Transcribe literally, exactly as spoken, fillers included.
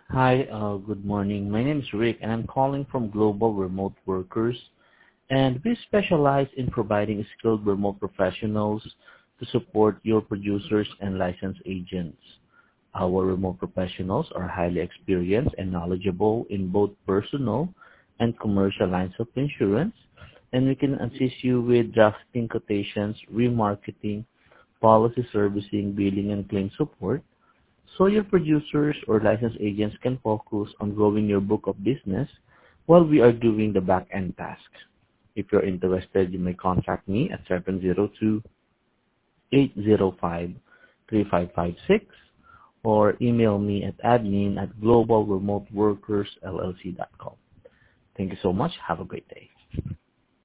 Hi, uh, good morning. My name is Rick, and I'm calling from Global Remote Workers, and we specialize in providing skilled remote professionals to support your producers and licensed agents. Our remote professionals are highly experienced and knowledgeable in both personal and commercial lines of insurance, and we can assist you with drafting quotations, remarketing, policy servicing, billing, and claim support so your producers or licensed agents can focus on growing your book of business while we are doing the back-end tasks. If you're interested, you may contact me at seven zero two, eight zero five, three five five six or email me at admin at global remote workers l l c dot com. Thank you so much. Have a great day.